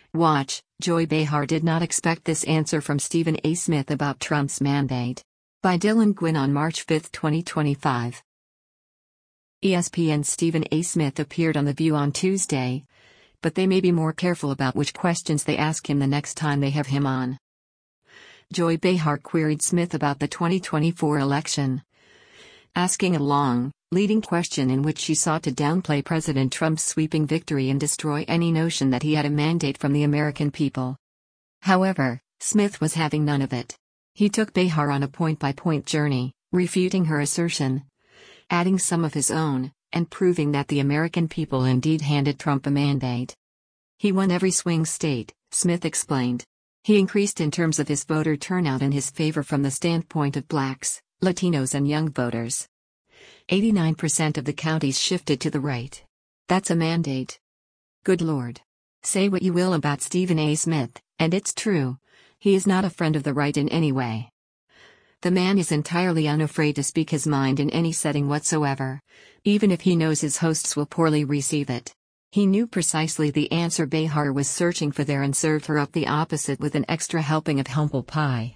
Watch, Joy Behar did not expect this answer from Stephen A. Smith about Trump's mandate. By Dylan Gwynn on March 5, 2025. ESPN's Stephen A. Smith appeared on The View on Tuesday, but they may be more careful about which questions they ask him the next time they have him on. Joy Behar queried Smith about the 2024 election, asking a long, leading question in which she sought to downplay President Trump's sweeping victory and destroy any notion that he had a mandate from the American people. However, Smith was having none of it. He took Behar on a point-by-point journey, refuting her assertion, adding some of his own, and proving that the American people indeed handed Trump a mandate. He won every swing state, Smith explained. He increased in terms of his voter turnout in his favor from the standpoint of blacks, Latinos and young voters. 89% of the counties shifted to the right. That's a mandate. Good Lord. Say what you will about Stephen A. Smith, and it's true. He is not a friend of the right in any way. The man is entirely unafraid to speak his mind in any setting whatsoever, even if he knows his hosts will poorly receive it. He knew precisely the answer Behar was searching for there and served her up the opposite with an extra helping of humble pie.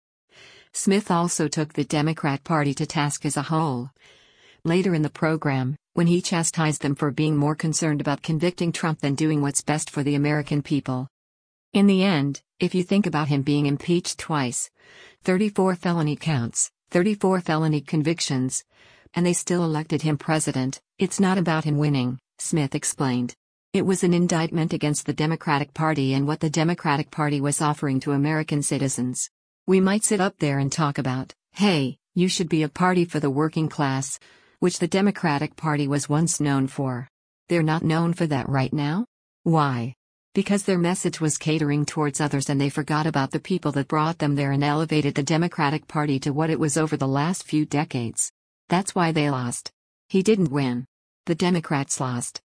Smith also took the Democrat Party to task as a whole. Later in the program, when he chastised them for being more concerned about convicting Trump than doing what's best for the American people. In the end, if you think about him being impeached twice, 34 felony counts, 34 felony convictions, and they still elected him president, it's not about him winning, Smith explained. It was an indictment against the Democratic Party and what the Democratic Party was offering to American citizens. We might sit up there and talk about, hey, you should be a party for the working class, which the Democratic Party was once known for. They're not known for that right now? Why? Because their message was catering towards others and they forgot about the people that brought them there and elevated the Democratic Party to what it was over the last few decades. That's why they lost. He didn't win. The Democrats lost.